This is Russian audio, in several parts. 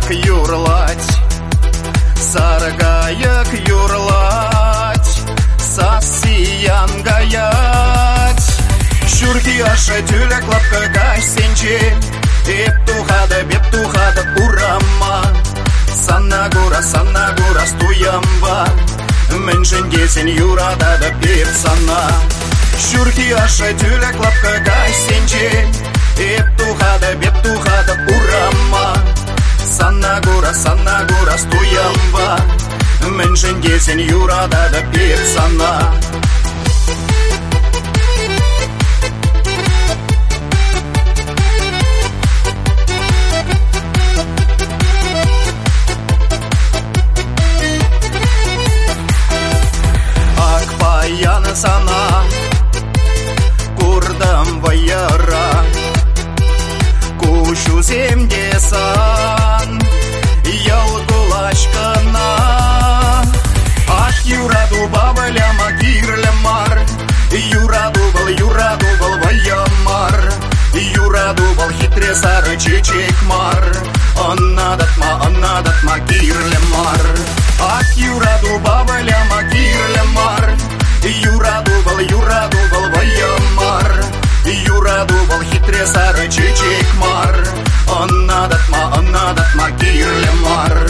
юрлать, саргаяк юрлать, сасиян гаять. Шурки аша тюля клапка гаш сенче, бептухада урама. Саннагура стуямба, меншен гесен юрада да бепсана. Шурки аша тюля клапка гаш сенче, бептухада урама. Саннагура стуямба, меншен гесен юрада да бепсана. Яны сана, курдам ваяра, кушу земдесан, ял кулачкана. Ах, юраду бабаля магирля мар, юраду бал ваямар, юраду бал хитре сары чечек мар, аннадат магирля мар. Ах, юраду бабаля магирля мар, юраду бал ваямар, юраду бал хитре сары чечек мар, аннадат магирля мар.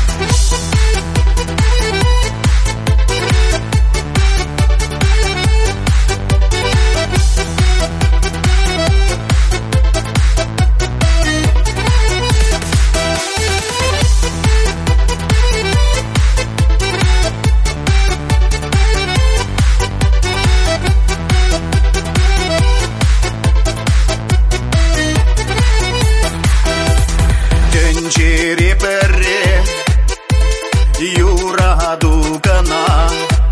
Юраду гана,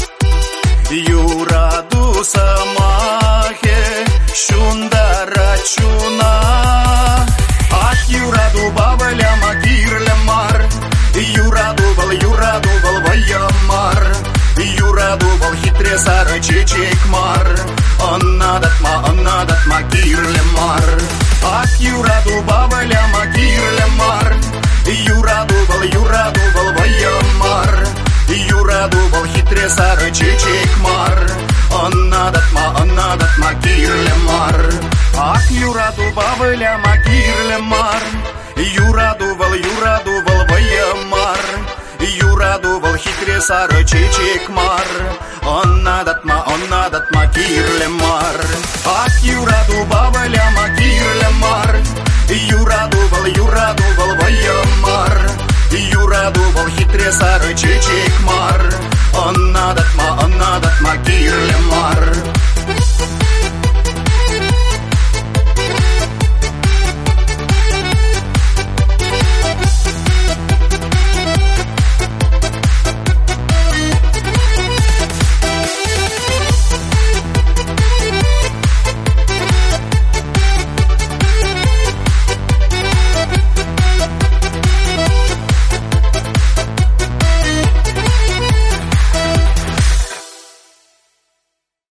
юраду самахе, шундара чуна. Ах, юраду бабаля магирля мар, юраду бал ваямар, юраду бал хитре сары чечек мар, аннадат магирля мар. Ах, юраду бабаля магирля мар, юраду бал ваямар, юраду бал хитре сары чечек мар, аннадат магирля мар. Ах, юраду бабаля магирля мар, юраду бал ваямар, юраду бал хитре сары чечек мар, аннадат магирля мар. Ах, юраду бабаля магирля мар, юраду бал ваямар, юраду бал хитре сары чечек мар,